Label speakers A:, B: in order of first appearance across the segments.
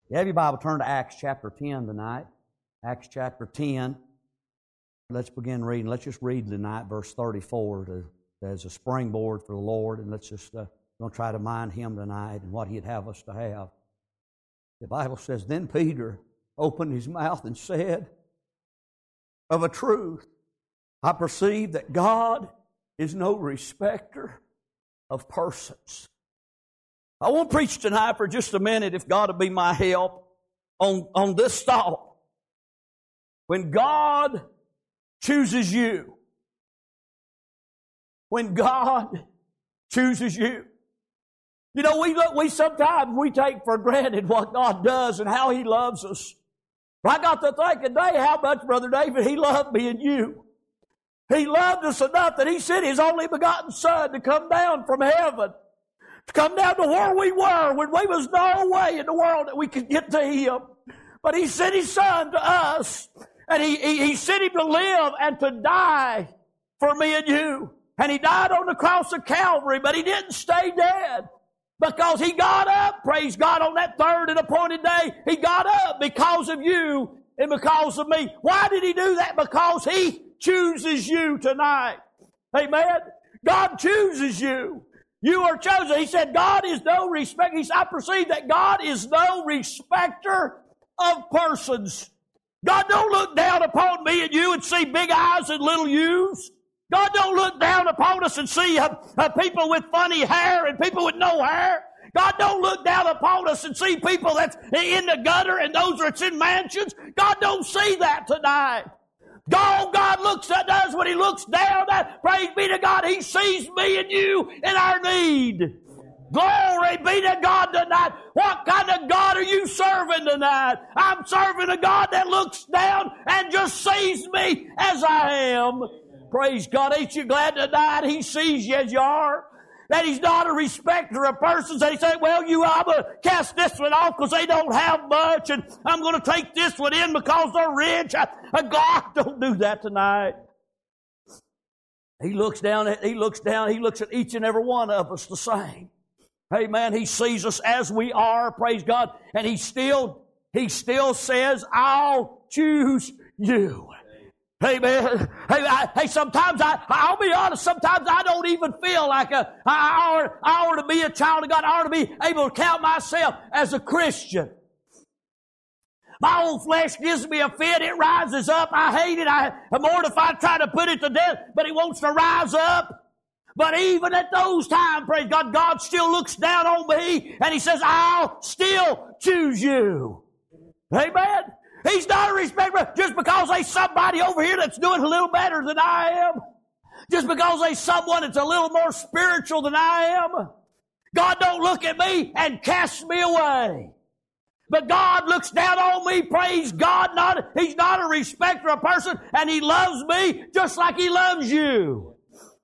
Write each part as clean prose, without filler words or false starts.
A: You have your Bible, turn to Acts chapter 10 tonight. Acts chapter 10. Let's begin reading. Let's just read tonight verse 34 as a springboard for the Lord, and let's just going to try to mind Him tonight and what He'd have us to have. The Bible says, Then Peter opened his mouth and said, Of a truth, I perceive that God is no respecter of persons. I want to preach tonight for just a minute, if God will be my help, on this thought. When God chooses you, when God chooses you, you know, we sometimes take for granted what God does and how He loves us. But I got to think today how much, Brother David, He loved me and you. He loved us enough that He sent His only begotten Son to come down from heaven, to come down to where we were when we was no way in the world that we could get to Him. But He sent His Son to us, and He sent Him to live and to die for me and you. And He died on the cross of Calvary, but He didn't stay dead. Because He got up, praise God, on that third and appointed day. He got up because of you and because of me. Why did He do that? Because He chooses you tonight. Amen? God chooses you. You are chosen. He said, God is no respecter. He said, I perceive that God is no respecter of persons. God don't look down upon me and you and see big eyes and little U's. God don't look down upon us and see people with funny hair and people with no hair. God don't look down upon us and see people that's in the gutter and those that's in mansions. God don't see that tonight. God looks at us when He looks down. Praise be to God, He sees me and you in our need. Glory be to God tonight. What kind of God are you serving tonight? I'm serving a God that looks down and just sees me as I am. Praise God. Ain't you glad tonight He sees you as you are? That He's not a respecter of persons. They say, well, I'm going to cast this one off because they don't have much, and I'm going to take this one in because they're rich. God, don't do that tonight. He looks at each and every one of us the same. Amen. He sees us as we are, praise God, and He still says, I'll choose you. Amen. Hey, sometimes I'll be honest, sometimes I don't even feel like I ought to be a child of God. I ought to be able to count myself as a Christian. My old flesh gives me a fit. It rises up. I hate it. I'm mortified trying to put it to death, but it wants to rise up. But even at those times, praise God, God still looks down on me and He says, I'll still choose you. Amen. He's not a respecter just because there's somebody over here that's doing a little better than I am. Just because there's someone that's a little more spiritual than I am. God don't look at me and cast me away. But God looks down on me, praise God. He's not a respecter of person, and He loves me just like He loves you.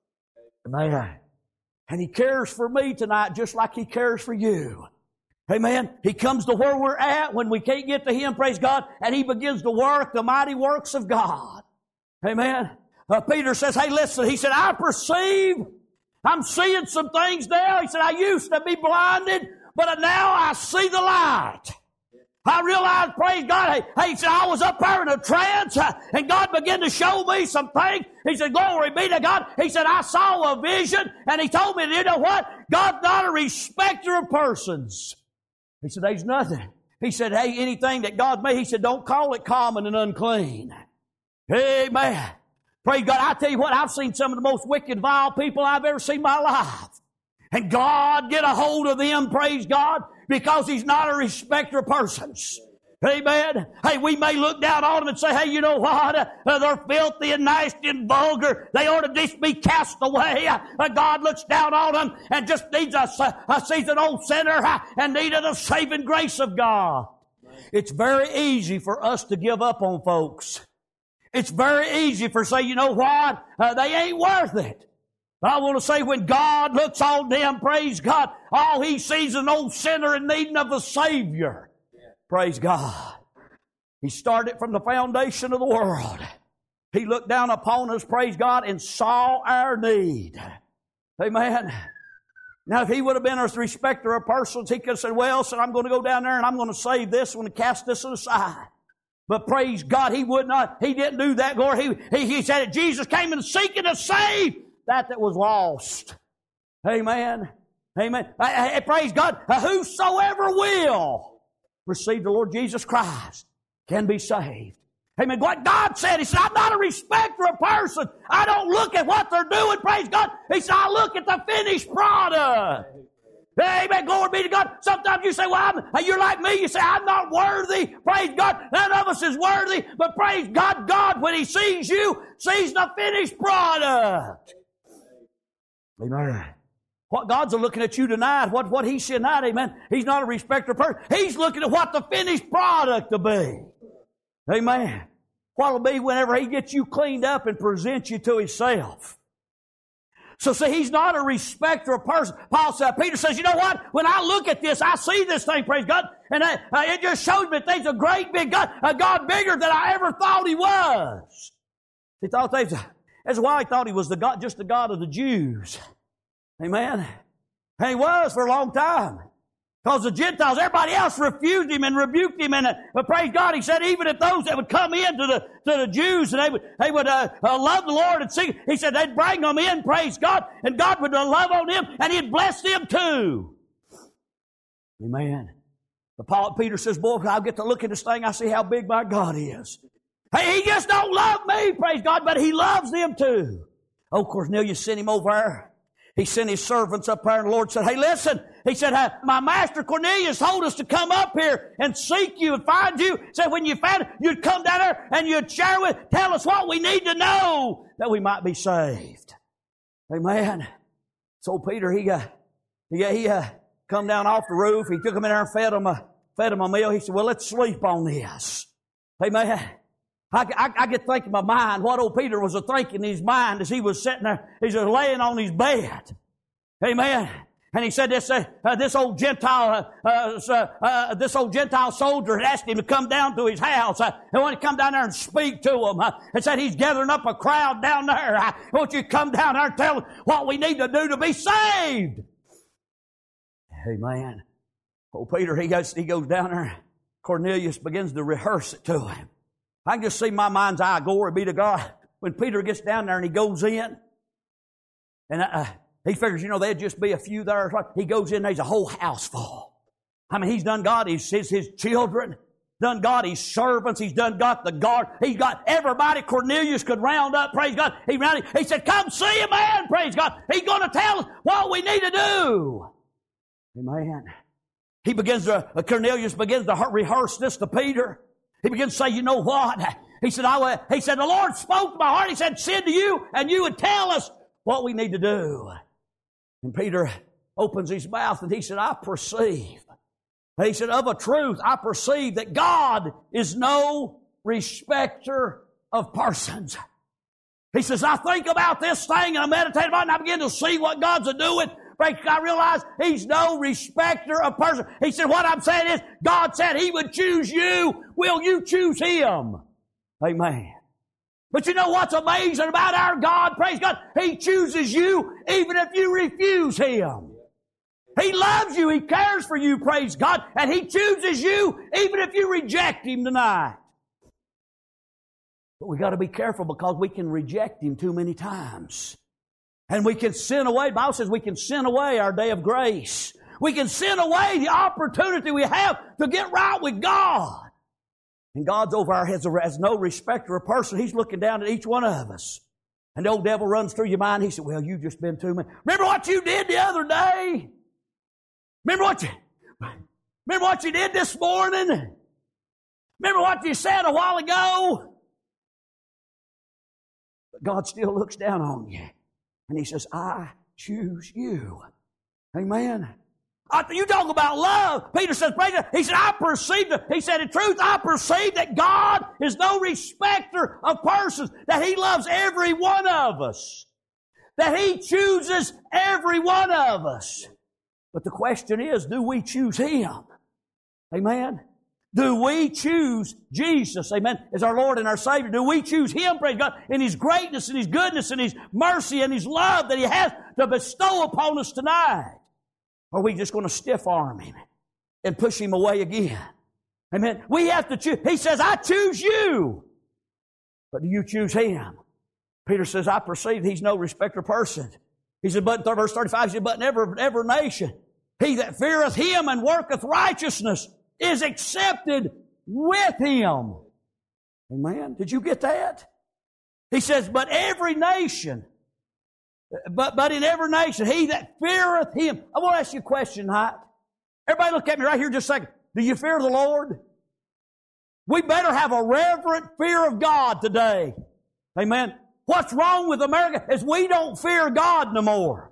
A: Amen. And He cares for me tonight just like He cares for you. Amen. He comes to where we're at when we can't get to Him, praise God, and He begins to work the mighty works of God. Amen. Peter says, hey, listen, he said, I perceive, I'm seeing some things now. He said, I used to be blinded, but now I see the light. I realized, praise God, he said, I was up there in a trance, and God began to show me some things. He said, glory be to God. He said, I saw a vision, and He told me, you know what? God's not a respecter of persons. He said, there's nothing. He said, hey, anything that God made, He said, don't call it common and unclean. Amen. Praise God. I tell you what, I've seen some of the most wicked, vile people I've ever seen in my life. And God get a hold of them, praise God, because He's not a respecter of persons. Amen. Hey, we may look down on them and say, hey, you know what? They're filthy and nasty and vulgar. They ought to just be cast away. God looks down on them and just needs sees an old sinner and needed the saving grace of God. It's very easy for us to give up on folks. It's very easy for say, you know what? They ain't worth it. I want to say when God looks on them, praise God, all He sees is an old sinner in need of a Savior. Praise God. He started from the foundation of the world. He looked down upon us, praise God, and saw our need. Amen. Now, if he would have been a respecter of persons, he could have said, well, son, I'm going to go down there and I'm going to save this one and cast this aside. But praise God, he would not. He didn't do that, glory. He said that Jesus came and seeking to save that was lost. Amen. Amen. Praise God. Whosoever will receive the Lord Jesus Christ can be saved. Amen. What God said, He said, I'm not a respecter of person. I don't look at what they're doing, praise God. He said, I look at the finished product. Amen. Glory be to God. Sometimes you say, well, you're like me. You say, I'm not worthy. Praise God. None of us is worthy. But praise God, God, when He sees you, sees the finished product. Amen. What God's looking at you tonight, what He said tonight, amen. He's not a respecter of person. He's looking at what the finished product will be. Amen. What will be whenever He gets you cleaned up and presents you to Himself. So see, He's not a respecter of person. Peter says, you know what? When I look at this, I see this thing, praise God, and it just shows me that there's a great big God, a God bigger than I ever thought He was. He thought that's why He thought He was the God, just the God of the Jews. Amen. And He was for a long time. Because the Gentiles, everybody else refused Him and rebuked Him. But praise God, He said, even if those that would come in to the Jews and they would love the Lord and sing, He said they'd bring them in, praise God, and God would love on them and He'd bless them too. Amen. But Peter says, boy, when I get to look at this thing, I see how big my God is. Hey, He just don't love me, praise God, but He loves them too. Oh, Cornelius sent him over there. He sent his servants up there, and the Lord said, hey, listen. He said, my master Cornelius told us to come up here and seek you and find you. He said, when you found it, you'd come down there and you'd tell us what we need to know that we might be saved. Amen. So Peter, he come down off the roof. He took him in there and fed him a meal. He said, well, let's sleep on this. Amen. I get thinking in my mind what old Peter was thinking in his mind as he was sitting there. He was laying on his bed. Amen. And he said this old Gentile soldier had asked him to come down to his house. He wanted to come down there and speak to him. And said he's gathering up a crowd down there. I want you to come down there and tell them what we need to do to be saved. Amen. Old Peter, he goes down there. Cornelius begins to rehearse it to him. I can just see my mind's eye, glory be to God, when Peter gets down there and he goes in, and he figures, there'd just be a few there. He goes in, there's a whole house full. I mean, he's done got his children, done got his servants, he's done got the guard, he's got everybody Cornelius could round up, praise God. He said, come see a man, praise God. He's going to tell us what we need to do. Amen. Cornelius begins to rehearse this to Peter. He begins to say, you know what? He said, the Lord spoke to my heart. He said, send to you, and you would tell us what we need to do. And Peter opens his mouth, and he said, I perceive. And he said, of a truth, I perceive that God is no respecter of persons. He says, I think about this thing, and I meditate about it, and I begin to see what God's doing. I realize He's no respecter of person. He said, what I'm saying is, God said He would choose you. Will you choose Him? Amen. But you know what's amazing about our God? Praise God. He chooses you even if you refuse Him. He loves you. He cares for you, praise God. And He chooses you even if you reject Him tonight. But we got to be careful because we can reject Him too many times. And we can sin away. The Bible says we can sin away our day of grace. We can sin away the opportunity we have to get right with God. And God's over our heads as no respecter of person. He's looking down at each one of us. And the old devil runs through your mind. He said, well, you've just been too many. Remember what you did the other day? Remember what you did this morning? Remember what you said a while ago? But God still looks down on you. And He says, I choose you. Amen. You talk about love. Peter says, he said, I perceive, he said, in truth, I perceive that God is no respecter of persons, that He loves every one of us, that He chooses every one of us. But the question is, do we choose Him? Amen. Do we choose Jesus, amen, as our Lord and our Savior? Do we choose Him, praise God, in His greatness and His goodness and His mercy and His love that He has to bestow upon us tonight? Or are we just going to stiff-arm him and push him away again? Amen. We have to choose. He says, I choose you. But do you choose him? Peter says, I perceive he's no respecter of persons. He said, but verse 35, he said, but in every nation, he that feareth him and worketh righteousness is accepted with him. Amen. Did you get that? He says, but every nation, but in every nation, he that feareth him. I want to ask you a question tonight. Everybody look at me right here just a second. Do you fear the Lord? We better have a reverent fear of God today. Amen. What's wrong with America is we don't fear God no more.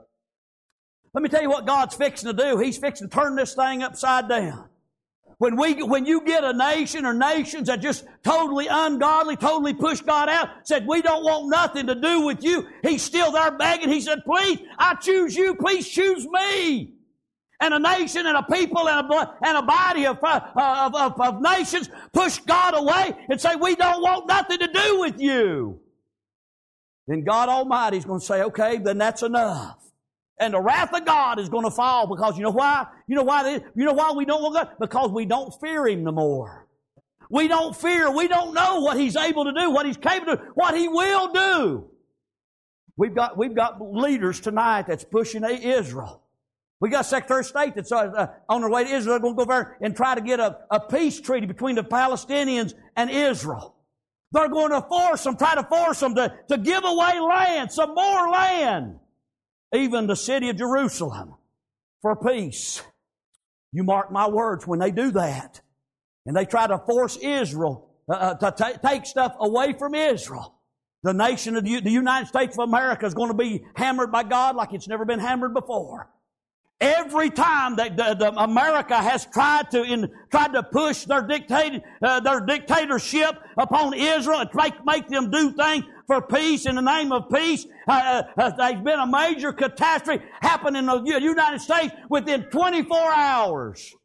A: Let me tell you what God's fixing to do. He's fixing to turn this thing upside down. When you get a nation or nations that just totally ungodly, totally push God out, said, we don't want nothing to do with you. He's still there begging. He said, please, I choose you. Please choose me. And a nation and a people and a body of nations push God away and say, we don't want nothing to do with you. Then God Almighty is going to say, okay, then that's enough. And the wrath of God is going to fall because you know why? You know why we don't want God? Because we don't fear Him no more. We don't fear. We don't know what He's able to do, what He's capable of, what He will do. We've got leaders tonight that's pushing Israel. We got Secretary of State that's on their way to Israel. They're going to go there and try to get a peace treaty between the Palestinians and Israel. They're going to try to force them to give away land, some more land. Even the city of Jerusalem for peace. You mark my words, when they do that and they try to force Israel to take stuff away from Israel, the nation of the United States of America is going to be hammered by God like it's never been hammered before. Every time that America has tried to push their dictatorship upon Israel and make them do things for peace in the name of peace, there's been a major catastrophe happen in the United States within 24 hours.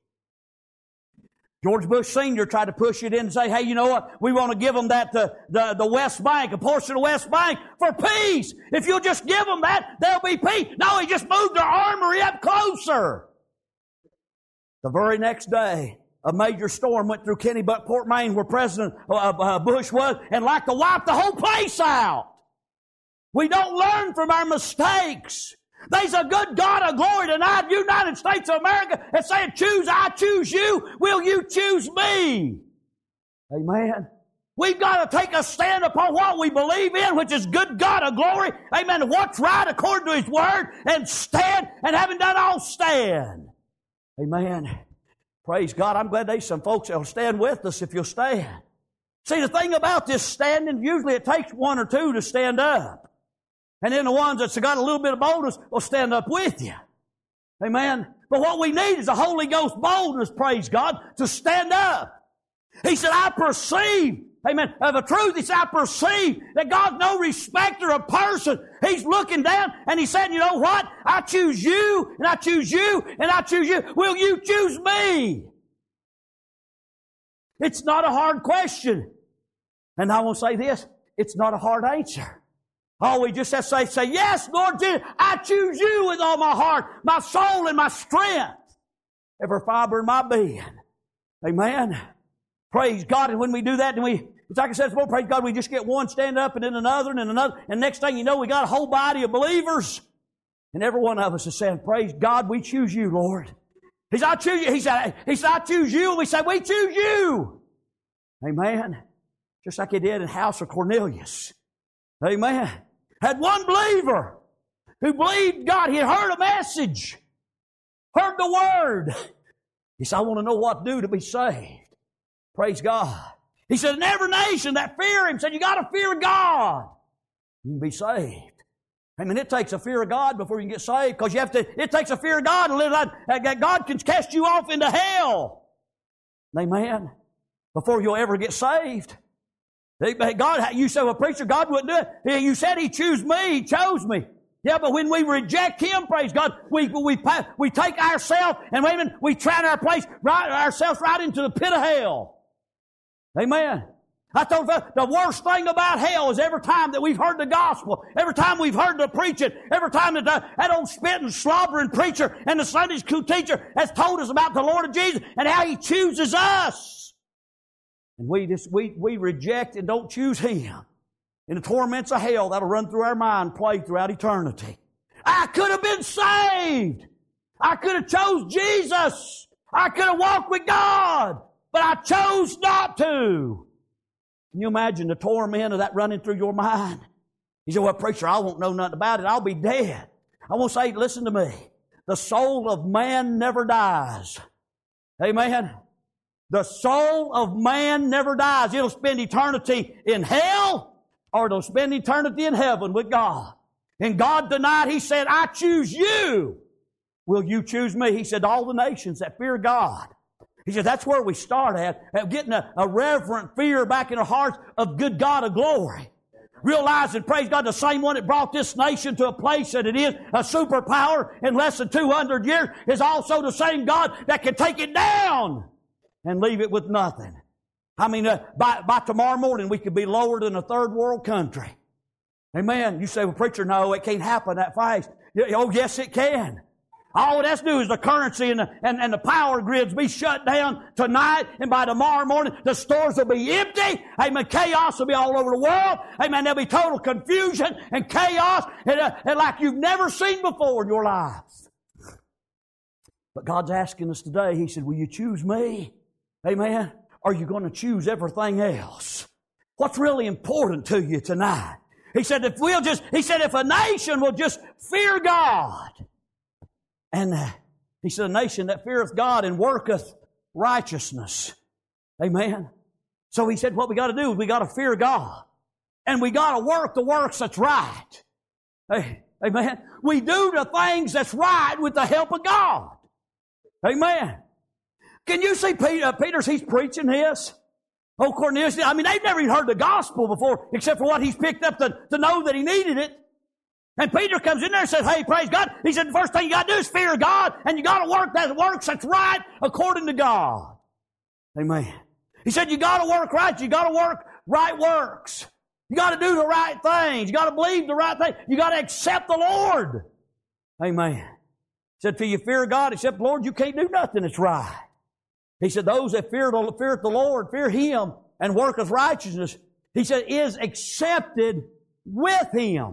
A: George Bush Sr. tried to push it in and say, hey, you know what? We want to give them the West Bank, a portion of the West Bank for peace. If you'll just give them that, there'll be peace. No, he just moved their armory up closer. The very next day, a major storm went through Kennebunkport, Maine, where President Bush was, and like to wipe the whole place out. We don't learn from our mistakes. There's a good God of glory tonight, United States of America, and saying, I choose you. Will you choose me? Amen. We've got to take a stand upon what we believe in, which is good God of glory. Amen. What's right according to His Word, and stand, and having done all, stand. Amen. Praise God. I'm glad there's some folks that will stand with us if you'll stand. See, the thing about this standing, usually it takes one or two to stand up. And then the ones that's got a little bit of boldness will stand up with you. Amen. But what we need is a Holy Ghost boldness, praise God, to stand up. He said, I perceive, amen, of the truth. He said, I perceive that God's no respecter of person. He's looking down and He said, you know what? I choose you, and I choose you, and I choose you. Will you choose me? It's not a hard question. And I want to say this, it's not a hard answer. All we just have to say, yes, Lord Jesus, I choose you with all my heart, my soul, and my strength. Every fiber in my being. Amen. Praise God. And when we do that, then it's like I said before, praise God, we just get one stand up and then another and then another. And next thing you know, we got a whole body of believers. And every one of us is saying, praise God, we choose you, Lord. He said, I choose you. He said, I choose you. And we say, we choose you. Amen. Just like he did in the house of Cornelius. Amen. Had one believer who believed God. He had heard a message, heard the Word. He said, I want to know what to do to be saved. Praise God. He said, in every nation that fear Him, said, you got to fear God. You can be saved. I mean, it takes a fear of God before you can get saved, because it takes a fear of God to live like God can cast you off into hell. Amen. Before you'll ever get saved. God, you say, well, preacher, God wouldn't do it. You said He chose me. He chose me. Yeah, but when we reject Him, praise God, we take ourselves and we turn ourselves right into the pit of hell. Amen. I told you, the worst thing about hell is every time that we've heard the gospel, every time we've heard the preaching, every time that that old spitting, slobbering preacher and the Sunday school teacher has told us about the Lord Jesus and how He chooses us. And we reject and don't choose Him. In the torments of hell that'll run through our mind, play throughout eternity. I could have been saved. I could have chose Jesus. I could have walked with God, but I chose not to. Can you imagine the torment of that running through your mind? You say, well, preacher, I won't know nothing about it. I'll be dead. I want to say, listen to me. The soul of man never dies. Amen? The soul of man never dies. It'll spend eternity in hell or it'll spend eternity in heaven with God. And God denied. He said, I choose you. Will you choose me? He said, all the nations that fear God. He said, that's where we start at getting a reverent fear back in our hearts of good God of glory. Realizing, praise God, the same one that brought this nation to a place that it is a superpower in less than 200 years is also the same God that can take it down and leave it with nothing. I mean, by tomorrow morning we could be lower than a third world country. Amen. You say, well, preacher, no, it can't happen that fast. Oh, yes, it can. All it has to do is the currency and the power grids be shut down tonight, and by tomorrow morning the stores will be empty. Amen. Chaos will be all over the world. Amen. There'll be total confusion and chaos and like you've never seen before in your life. But God's asking us today, He said, will you choose me? Amen. Or are you going to choose everything else? What's really important to you tonight? He said, if a nation will just fear God. And He said, a nation that feareth God and worketh righteousness. Amen. So He said, what we got to do is we got to fear God. And we got to work the works that's right. Amen. We do the things that's right with the help of God. Amen. Can you see Peter's, he's preaching this? Oh, Cornelius, I mean, they've never even heard the gospel before, except for what he's picked up to know that he needed it. And Peter comes in there and says, hey, praise God. He said, the first thing you got to do is fear God, and you got to work that works that's right according to God. Amen. He said, you got to work right. You got to work right works. You got to do the right things. You got to believe the right thing. You got to accept the Lord. Amen. He said, till you fear God, except the Lord, you can't do nothing that's right. He said, those that fear the Lord, fear Him, and worketh righteousness, He said, is accepted with Him.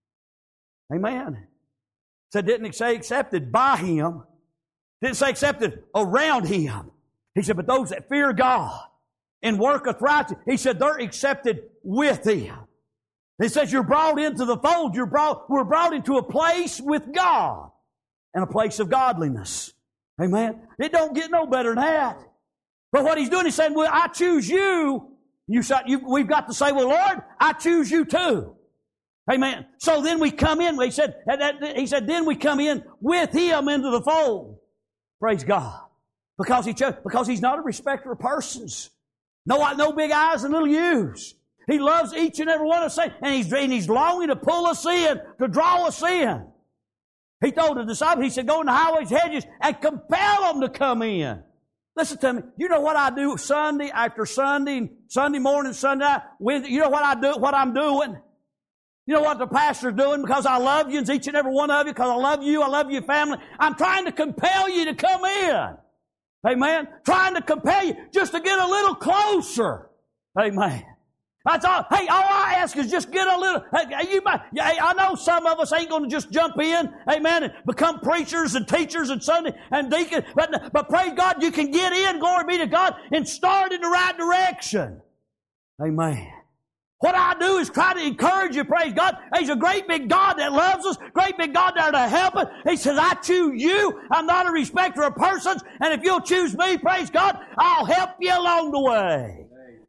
A: Amen. He said, didn't say accepted by Him. Didn't say accepted around Him. He said, but those that fear God and worketh righteousness, He said, they're accepted with Him. He says, you're brought into the fold. We're brought into a place with God and a place of godliness. Amen. It don't get no better than that. But what He's doing, He's saying, well, I choose you. We've got to say, well, Lord, I choose you too. Amen. So then we come in. He said, then we come in with Him into the fold. Praise God. Because He's not a respecter of persons. No big I's and little U's. He loves each and every one of us, and He's longing to pull us in, to draw us in. He told the disciples, He said, go in the highways, hedges, and compel them to come in. Listen to me. You know what I do Sunday after Sunday, Sunday morning, Sunday night? You know what I do? What I'm doing? You know what the pastor's doing? Because I love you, and each and every one of you, because I love your family. I'm trying to compel you to come in. Amen. Trying to compel you just to get a little closer. Amen. That's all. Hey, all I ask is just get a little. I know some of us ain't going to just jump in, amen, and become preachers and teachers and Sunday and deacons. But praise God, you can get in, glory be to God, and start in the right direction. Amen. What I do is try to encourage you, praise God. He's a great big God that loves us, great big God there to help us. He says, I choose you. I'm not a respecter of persons, and if you'll choose me, praise God, I'll help you along the way.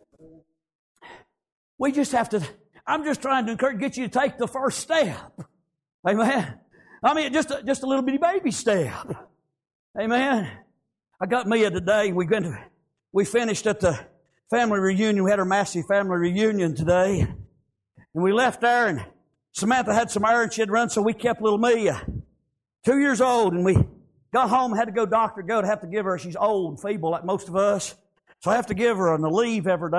A: We just have to, I'm just trying to get you to take the first step. Amen. I mean, just a little bitty baby step. Amen. I got Mia today. We finished at the family reunion. We had our massive family reunion today. And we left there, and Samantha had some errands she had run, so we kept little Mia, 2 years old, and we got home, had to go to have to give her, she's old and feeble like most of us. So I have to give her a leave every day.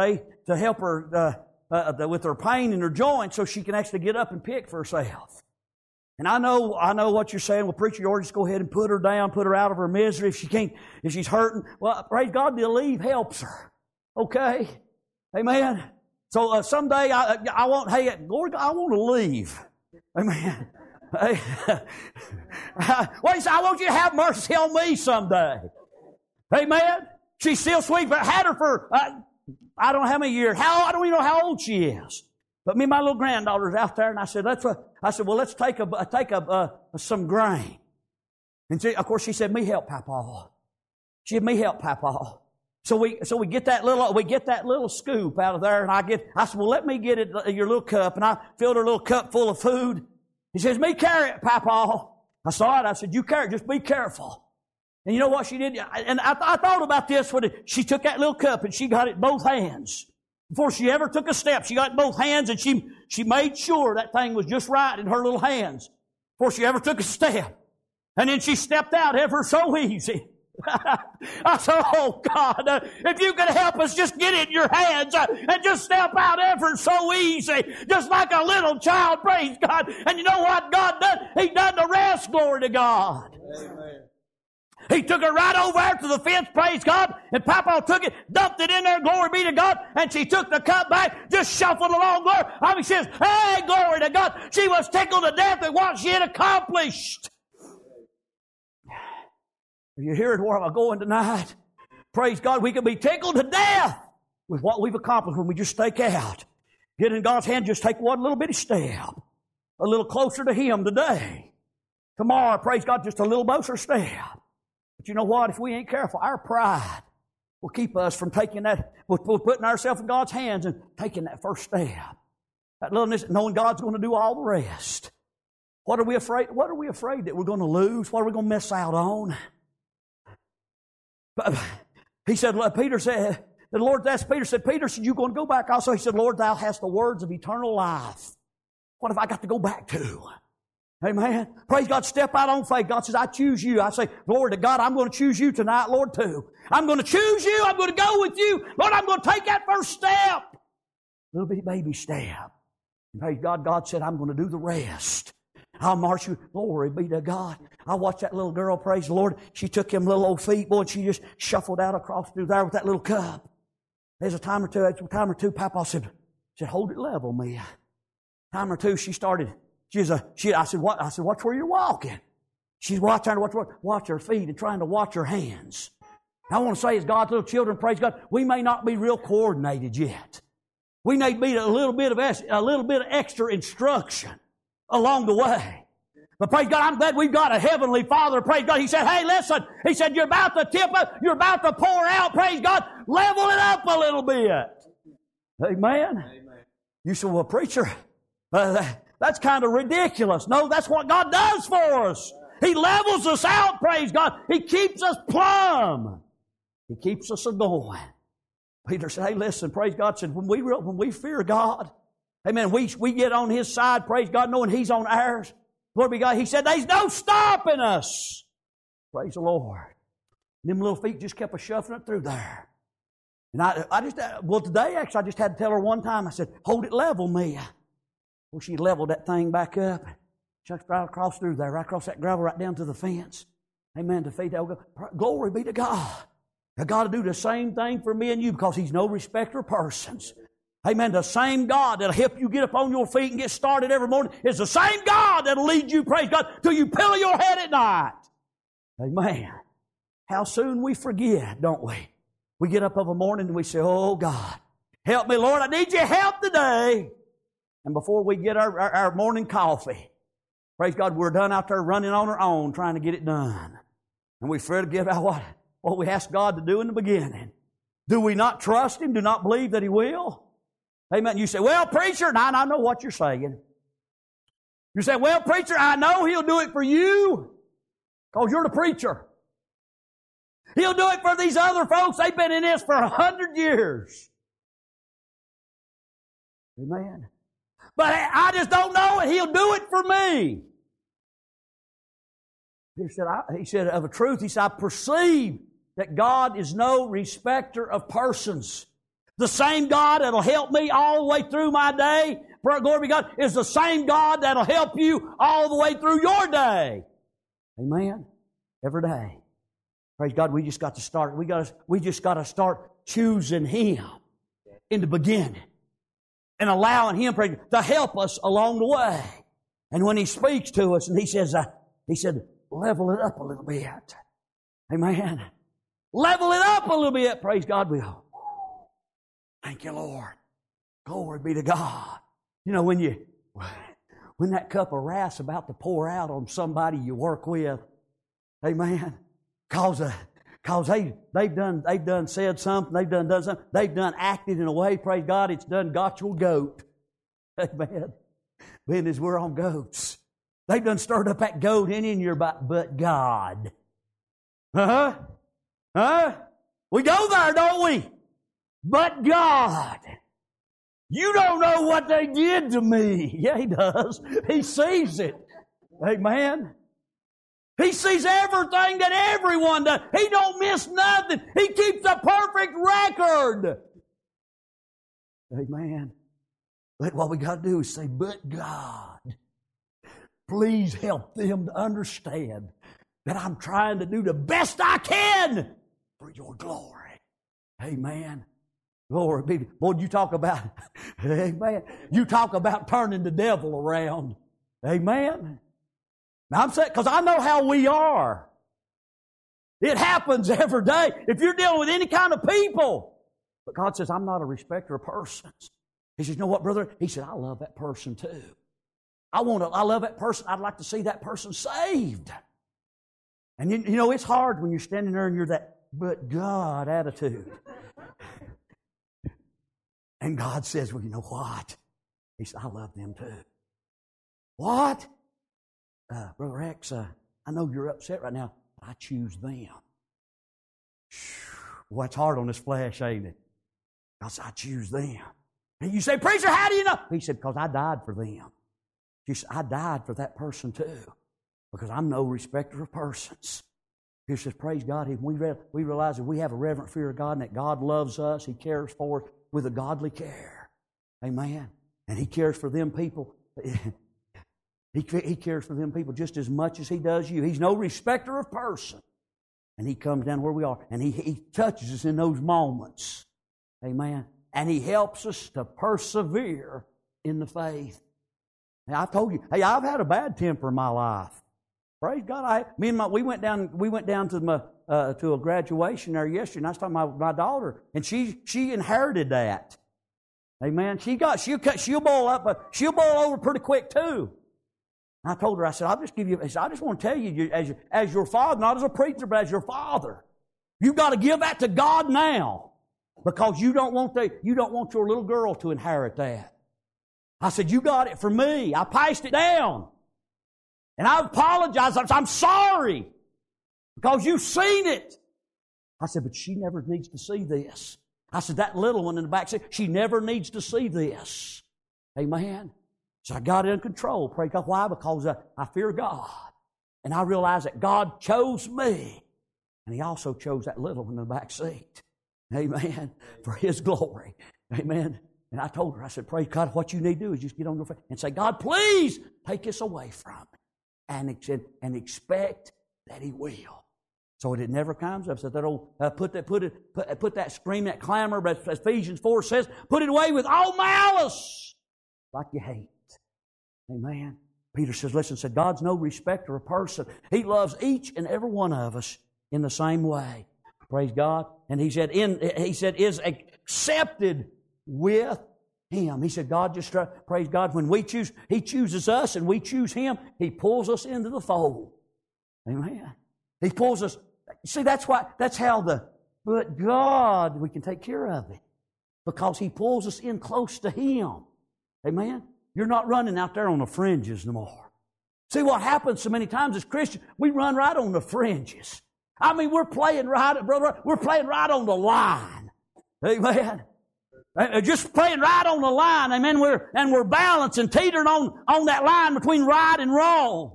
A: to help her with her pain in her joints so she can actually get up and pick for herself. And I know what you're saying. Well, preacher, you ought to just go ahead and put her down, put her out of her misery if she's hurting. Well, praise God, the leave helps her. Okay? Amen? So someday I want, hey, Lord, I want to leave. Amen. Hey, well, he said, I want you to have mercy on me someday. Amen? She's still sweet, but I had her for, I don't know how many years. I don't even know how old she is. But me and my little granddaughter's out there, and I said, well, let's take some grain. And she, of course, she said, me help, Papa. She said, me help, Papa. So we get that little scoop out of there, and I said, well, let me get your little cup, and I filled her little cup full of food. He says, me carry it, Papa. I saw it. I said, you carry it, just be careful. And you know what she did? And I thought about this when she took that little cup and she got it in both hands. Before she ever took a step, she got it in both hands, and she made sure that thing was just right in her little hands before she ever took a step. And then she stepped out ever so easy. I said, oh God, if you could help us just get it in your hands and just step out ever so easy, just like a little child, praise God. And you know what God done? He done the rest, glory to God. Amen. He took her right over there to the fence, praise God, and Papa took it, dumped it in there, glory be to God, and she took the cup back, just shuffled along, glory. I mean, she says, hey, glory to God. She was tickled to death at what she had accomplished. Are you hearing where I'm going tonight? Praise God, we can be tickled to death with what we've accomplished when we just stake out. Get in God's hand, just take one little bitty step, a little closer to Him today. Tomorrow, praise God, just a little closer step. But you know what? If we ain't careful, our pride will keep us from taking that, we're putting ourselves in God's hands and taking that first step. That littleness, knowing God's going to do all the rest. What are we afraid? What are we afraid that we're going to lose? What are we going to miss out on? But he said, Peter said, the Lord asked Peter, said, Peter, said, you going to go back also? He said, Lord, thou hast the words of eternal life. What have I got to go back to? Amen. Praise God, step out on faith. God says, I choose you. I say, Lord to God, I'm going to choose you tonight, Lord, too. I'm going to choose you. I'm going to go with you. Lord, I'm going to take that first step. Little bitty baby step. And praise God, God said, I'm going to do the rest. I'll march you. Glory be to God. I watched that little girl, praise the Lord. She took them little old feet, boy, and she just shuffled out across through there with that little cup. There's a time or two, Papa said, hold it level, Mia. Time or two, she started. I said, what? I said, watch where you're walking. She's trying to watch her feet and trying to watch her hands. I want to say, as God's little children, praise God, we may not be real coordinated yet. We need to be a little bit of extra instruction along the way. But praise God, I'm glad we've got a heavenly Father. Praise God. He said, hey, listen. He said, you're about to tip up. You're about to pour out. Praise God. Level it up a little bit. Amen. You say, well, preacher, that's kind of ridiculous. No, that's what God does for us. He levels us out, praise God. He keeps us plumb. He keeps us going. Peter said, hey, listen, praise God, said, when we fear God, amen, we get on His side, praise God, knowing He's on ours. Glory be to God. He said, there's no stopping us. Praise the Lord. And them little feet just kept shuffling it through there. And today, actually, I just had to tell her one time, I said, hold it level, Mia. Well, she leveled that thing back up, chucked right across through there, right across that gravel, right down to the fence. Amen. To feed that. Glory be to God. Now, God will do the same thing for me and you because He's no respecter of persons. Amen. The same God that'll help you get up on your feet and get started every morning is the same God that'll lead you, praise God, till you pillow your head at night. Amen. How soon we forget, don't we? We get up of a morning and we say, oh God, help me, Lord. I need your help today. And before we get our morning coffee, praise God, we're done out there running on our own trying to get it done. And we forget about what we asked God to do in the beginning. Do we not trust Him? Do not believe that He will? Amen. You say, well, preacher, and I know what you're saying. You say, well, preacher, I know He'll do it for you because you're the preacher. He'll do it for these other folks. They've been in this for 100 years. Amen. But I just don't know it. He'll do it for me. He said, of a truth, he said, I perceive that God is no respecter of persons. The same God that'll help me all the way through my day, glory be God, is the same God that'll help you all the way through your day. Amen? Every day. Praise God, we just got to start. We just got to start choosing Him in the beginning and allowing Him to help us along the way. And when He speaks to us and He said, level it up a little bit. Amen. Level it up a little bit. Praise God. We go, thank you, Lord. Glory be to God. You know, when that cup of wrath's about to pour out on somebody you work with, amen, cause they've done said something, they've done something, they've done acted in a way, praise God, it's done got your goat. Amen. Being as we're on goats. They've done stirred up that goat in your butt, but God. We go there, don't we? But God. You don't know what they did to me. Yeah, He does. He sees it. Amen. He sees everything that everyone does. He don't miss nothing. He keeps a perfect record. Amen. But what we got to do is say, but God, please help them to understand that I'm trying to do the best I can for your glory. Amen. Glory be to God. Boy, you talk about, amen. You talk about turning the devil around. Amen. Now I'm saying, because I know how we are. It happens every day. If you're dealing with any kind of people. But God says, I'm not a respecter of persons. He says, you know what, brother? He said, I love that person too. I love that person. I'd like to see that person saved. And you know, it's hard when you're standing there and you're that, but God attitude. And God says, well, you know what? He said, I love them too. What? Brother Rex, I know you're upset right now, but I choose them. Well, it's hard on this flesh, ain't it? I said, I choose them. And you say, preacher, how do you know? He said, because I died for them. He said, I died for that person too, because I'm no respecter of persons. He says, praise God, we realize that we have a reverent fear of God and that God loves us. He cares for us with a godly care. Amen. And He cares for them people. He cares for them people just as much as He does you. He's no respecter of person. And He comes down where we are. And He touches us in those moments. Amen. And He helps us to persevere in the faith. Now, I've told you, hey, I've had a bad temper in my life. Praise God. We went down to a graduation there yesterday, and I was talking about my daughter, and she inherited that. Amen. She'll boil up, but she'll boil over pretty quick too. And I told her, I said, I just want to tell you, as your father, not as a preacher, but as your father, you've got to give that to God now, because you don't want your little girl to inherit that. I said, you got it for me. I passed it down. And I apologize. I'm sorry, because you've seen it. I said, but she never needs to see this. I said, that little one in the back seat, she never needs to see this. Amen. So I got it in control. Praise God. Why? Because I fear God. And I realize that God chose me. And He also chose that little one in the back seat. Amen. For His glory. Amen. And I told her, I said, praise God, what you need to do is just get on your face and say, God, please take this away from me. And expect that He will. So it never comes up. So that old put that scream, that clamor, but Ephesians 4 says, put it away with all malice, like you hate. Amen. Peter says, listen, said God's no respecter of person. He loves each and every one of us in the same way. Praise God. And He said is accepted with Him. He said, God just, praise God, when we choose, He chooses us and we choose Him, He pulls us into the fold. Amen. He pulls us. See, that's how but God, we can take care of it. Because He pulls us in close to Him. Amen. You're not running out there on the fringes no more. See, what happens so many times as Christians, we run right on the fringes. I mean, we're playing right on the line. Amen. Just playing right on the line, amen. We're balancing, teetering on that line between right and wrong,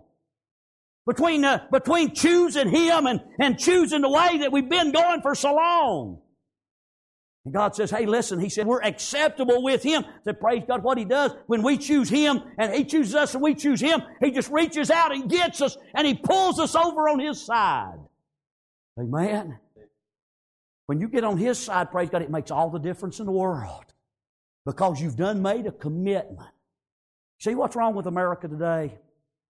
A: between choosing Him and choosing the way that we've been going for so long. And God says, hey, listen, He said, we're acceptable with Him. I said, praise God, what He does when we choose Him and He chooses us and we choose Him, He just reaches out and gets us and He pulls us over on His side. Amen. When you get on His side, praise God, it makes all the difference in the world. Because you've made a commitment. See what's wrong with America today?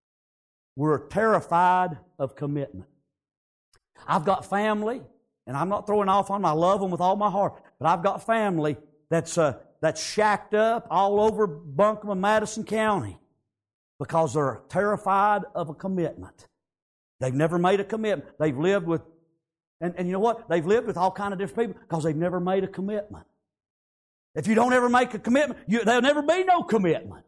A: We're terrified of commitment. I've got family, and I'm not throwing off on them. I love them with all my heart. But I've got family that's shacked up all over Buncombe and Madison County because they're terrified of a commitment. They've never made a commitment. They've lived with, and you know what? They've lived with all kinds of different people because they've never made a commitment. If you don't ever make a commitment, there'll never be no commitment.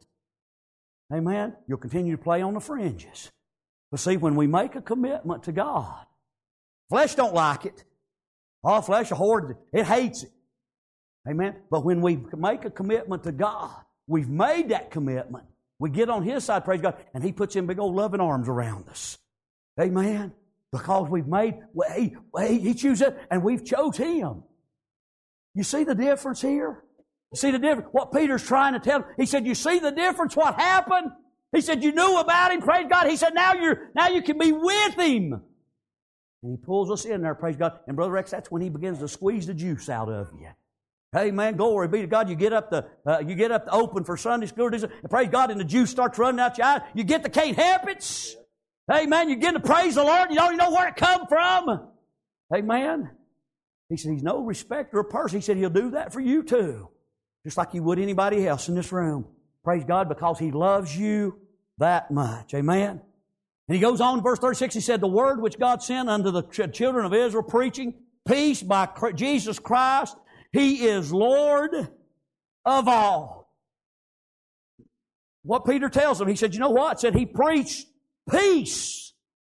A: Amen? You'll continue to play on the fringes. But see, when we make a commitment to God, flesh don't like it. Oh, flesh hoards it. It hates it. Amen? But when we make a commitment to God, we've made that commitment. We get on His side, praise God, and He puts in big old loving arms around us. Amen? Because we've made, He chooses it, and we've chose Him. You see the difference here? You see the difference? What Peter's trying to tell him. He said, you see the difference? What happened? He said, you knew about Him, praise God. He said, now you can be with Him. And He pulls us in there, praise God. And Brother Rex, that's when He begins to squeeze the juice out of you. Amen. Glory be to God. You get up to open for Sunday school, and praise God, and the juice starts running out your eye. You get the can't help it. Amen. You get to praise the Lord. You don't even know where it come from. Amen. He said, He's no respecter of person. He said, He'll do that for you too. Just like He would anybody else in this room. Praise God, because He loves you that much. Amen. And he goes on in verse 36, he said, the word which God sent unto the children of Israel, preaching peace by Jesus Christ, He is Lord of all. What Peter tells them, he said, you know what? He said He preached peace.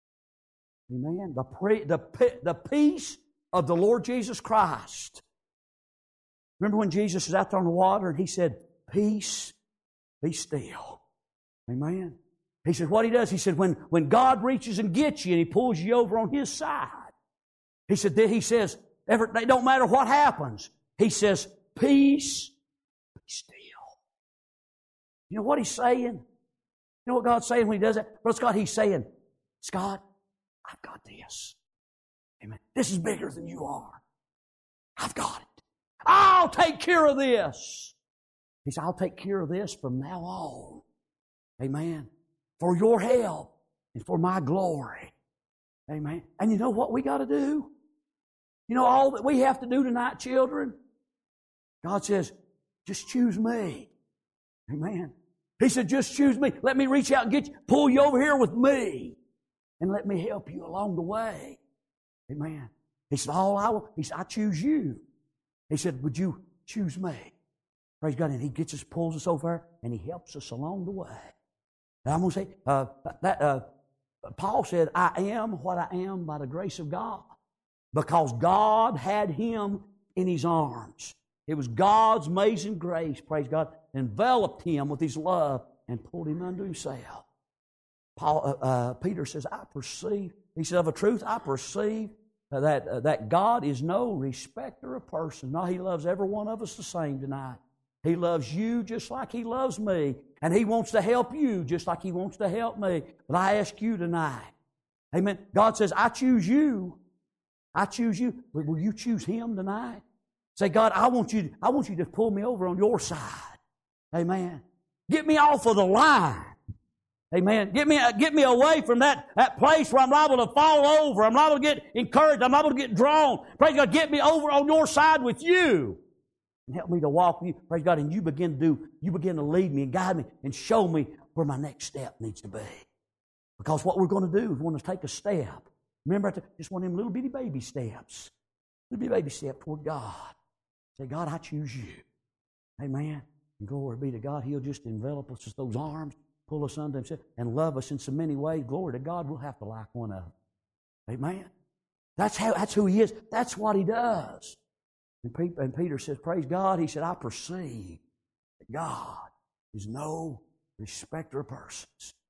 A: Amen. The peace of the Lord Jesus Christ. Remember when Jesus was out there on the water and He said, peace, be still. Amen. He said what He does, He said when God reaches and gets you and He pulls you over on His side, He says, it don't matter what happens. He says, peace, be still. You know what He's saying? You know what God's saying when He does that? Brother Scott, He's saying, Scott, I've got this. Amen. This is bigger than you are. I've got it. I'll take care of this. He said, I'll take care of this from now on. Amen. For your help and for my glory. Amen. And you know what we got to do? You know all that we have to do tonight, children? God says, just choose me. Amen. He said, just choose me. Let me reach out and pull you over here with me. And let me help you along the way. Amen. He said, I choose you. He said, would you choose me? Praise God. And He pulls us over and He helps us along the way. And I'm going to say, Paul said, I am what I am by the grace of God. Because God had him in His arms. It was God's amazing grace, praise God, enveloped him with His love and pulled him unto Himself. Peter says, I perceive, he said, of a truth, I perceive that God is no respecter of person. No, He loves every one of us the same tonight. He loves you just like He loves me. And He wants to help you just like He wants to help me. But I ask you tonight, amen, God says, I choose you. I choose you. Will you choose Him tonight? Say, God, I want you to pull me over on your side. Amen. Get me off of the line. Amen. Get me away from that place where I'm liable to fall over. I'm liable to get encouraged. I'm liable to get drawn. Praise God, get me over on your side with you. And help me to walk with you. Praise God, and you begin to lead me and guide me and show me where my next step needs to be. Because what we're going to do is we're going to take a step. Remember, just one of them little bitty baby steps. Little bitty baby step toward God. Say, God, I choose you. Amen. And glory be to God. He'll just envelop us with those arms, pull us unto Himself, and love us in so many ways. Glory to God, we'll have to like one of them. Amen. That's who He is. That's what He does. And Peter says, praise God. He said, I perceive that God is no respecter of persons.